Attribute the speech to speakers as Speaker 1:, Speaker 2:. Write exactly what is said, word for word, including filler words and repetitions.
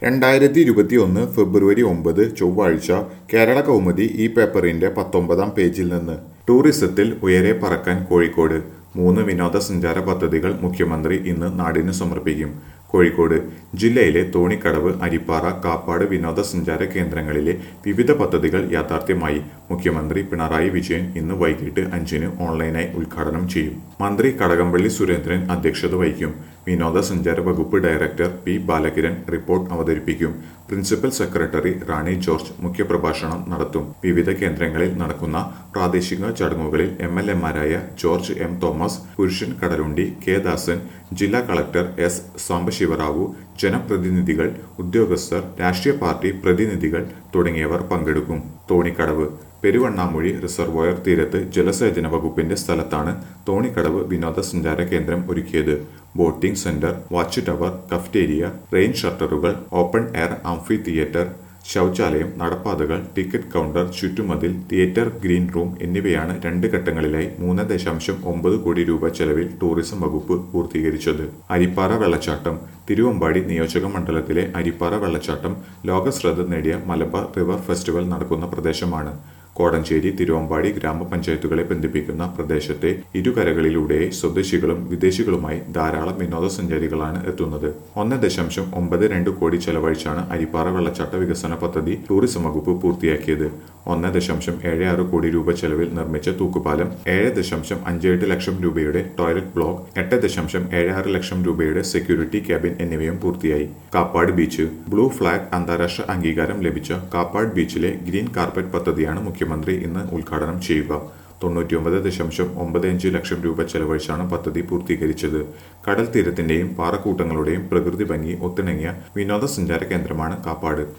Speaker 1: രണ്ടായിരത്തി ഇരുപത്തി ഒന്ന് ഫെബ്രുവരി ഒമ്പത് ചൊവ്വാഴ്ച കേരള കൗമുദി ഈ പേപ്പറിന്റെ പത്തൊമ്പതാം പേജിൽ നിന്ന് ടൂറിസത്തിൽ ഉയരെ പറക്കാൻ കോഴിക്കോട് മൂന്ന് വിനോദസഞ്ചാര പദ്ധതികൾ മുഖ്യമന്ത്രി ഇന്ന് നാടിന് സമർപ്പിക്കും. കോഴിക്കോട് ജില്ലയിലെ തോണിക്കടവ്, അരിപ്പാറ, കാപ്പാട് വിനോദസഞ്ചാര കേന്ദ്രങ്ങളിലെ വിവിധ പദ്ധതികൾ യാഥാർത്ഥ്യമായി. മുഖ്യമന്ത്രി പിണറായി വിജയൻ ഇന്ന് വൈകിട്ട് അഞ്ചിന് ഓൺലൈനായി ഉദ്ഘാടനം ചെയ്യും. മന്ത്രി കടകംപള്ളി സുരേന്ദ്രൻ അധ്യക്ഷത വഹിക്കും. വിനോദസഞ്ചാര വകുപ്പ് ഡയറക്ടർ പി ബാലകിരൺ റിപ്പോർട്ട് അവതരിപ്പിക്കും. പ്രിൻസിപ്പൽ സെക്രട്ടറി റാണി ജോർജ് മുഖ്യപ്രഭാഷണം നടത്തും. വിവിധ കേന്ദ്രങ്ങളിൽ നടക്കുന്ന പ്രാദേശിക ചടങ്ങുകളിൽ എം എൽ എമാരായ ജോർജ് എം തോമസ്, പുരുഷൻ കടലുണ്ടി, കെ ദാസൻ, ജില്ലാ കളക്ടർ എസ് സാംബശിവറാവു, ജനപ്രതിനിധികൾ, ഉദ്യോഗസ്ഥർ, രാഷ്ട്രീയ പാർട്ടി പ്രതിനിധികൾ തുടങ്ങിയവർ പങ്കെടുക്കും. തോണിക്കടവ് പെരുവണ്ണാമൊഴി റിസർവോയർ തീരത്ത് ജലസേചന വകുപ്പിന്റെ സ്ഥലത്താണ് തോണിക്കടവ് വിനോദസഞ്ചാര കേന്ദ്രം ഒരുക്കിയത്. Boating centre, watch tower, cafeteria, rain ഷട്ടറുകൾ, ഓപ്പൺ എയർ ആംഫി തിയേറ്റർ, ശൗചാലയം, നടപ്പാതകൾ, ടിക്കറ്റ് കൗണ്ടർ, ചുറ്റുമതിൽ, തിയേറ്റർ, ഗ്രീൻ റൂം എന്നിവയാണ് രണ്ട് ഘട്ടങ്ങളിലായി മൂന്ന് ദശാംശം ഒമ്പത് കോടി രൂപ ചെലവിൽ ടൂറിസം വകുപ്പ് പൂർത്തീകരിച്ചത്. അരിപ്പാറ വെള്ളച്ചാട്ടം തിരുവമ്പാടി നിയോജക മണ്ഡലത്തിലെ അരിപ്പാറ വെള്ളച്ചാട്ടം ലോകശ്രദ്ധ നേടിയ മലബാർ റിവർ ഫെസ്റ്റിവൽ നടക്കുന്ന പ്രദേശമാണ്. കോടഞ്ചേരി, തിരുവമ്പാടി ഗ്രാമപഞ്ചായത്തുകളെ ബന്ധിപ്പിക്കുന്ന പ്രദേശത്തെ ഇരുകരകളിലൂടെ സ്വദേശികളും വിദേശികളുമായി ധാരാളം വിനോദസഞ്ചാരികളാണ് എത്തുന്നത്. ഒന്ന് ദശാംശം ഒമ്പത് രണ്ട് കോടി ചെലവഴിച്ചാണ് അരിപ്പാറ വെള്ളച്ചാട്ട വികസന പദ്ധതി ടൂറിസം വകുപ്പ് പൂർത്തിയാക്കിയത്. ഒന്ന് ദശാംശം ഏഴ് ആറ് കോടി രൂപ ചെലവിൽ നിർമ്മിച്ച തൂക്കുപാലം, ഏഴ് ദശാംശം അഞ്ച് എട്ട് ലക്ഷം രൂപയുടെ ടോയ്ലറ്റ് ബ്ലോക്ക്, എട്ട് ദശാംശം ഏഴ് ആറ് ലക്ഷം രൂപയുടെ സെക്യൂരിറ്റി ക്യാബിൻ എന്നിവയും പൂർത്തിയായി. കാപ്പാട് ബീച്ച് ബ്ലൂ ഫ്ലാഗ് അന്താരാഷ്ട്ര അംഗീകാരം ലഭിച്ച കാപ്പാട് ബീച്ചിലെ ഗ്രീൻ കാർപ്പറ്റ് പദ്ധതിയാണ് മുഖ്യമന്ത്രി ഇന്ന് ഉദ്ഘാടനം ചെയ്യുക. തൊണ്ണൂറ്റിയൊമ്പത് ദശാംശം ഒമ്പത് അഞ്ച് ലക്ഷം രൂപ ചെലവഴിച്ചാണ് പദ്ധതി പൂർത്തീകരിച്ചത്. കടൽ തീരത്തിന്റെയും പാറക്കൂട്ടങ്ങളുടെയും പ്രകൃതി ഭംഗി ഒത്തിണങ്ങിയ വിനോദസഞ്ചാര കേന്ദ്രമാണ് കാപ്പാട്.